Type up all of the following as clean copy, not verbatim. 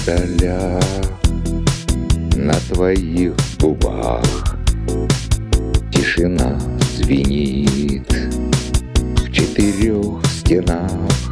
миндаля на твоих губах. Тишина звенит в 4 стенах.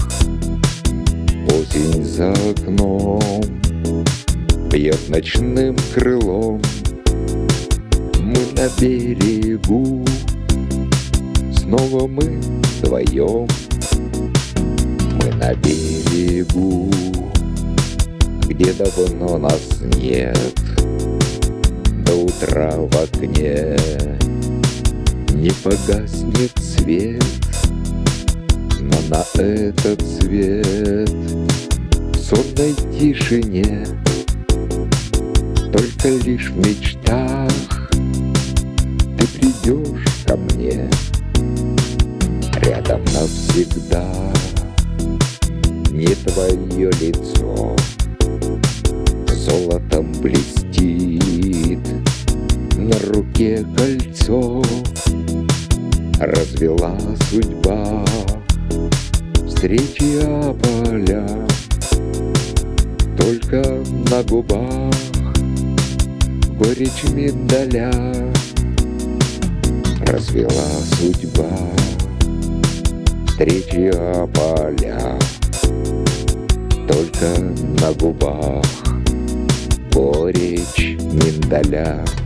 Осень за окном бьет ночным крылом. Мы на берегу, снова мы вдвоем. Мы на берегу, где давно нас нет. До утра в окне не погаснет свет, но на этот свет в сонной тишине только лишь в мечтах ты придешь ко мне. Рядом навсегда не твое лицо золотом блестит, на руке кольцо развела судьба. Встречи о поля только на губах, горечь миндаля развела судьба. Встречи о поля только на губах, горечь миндаля.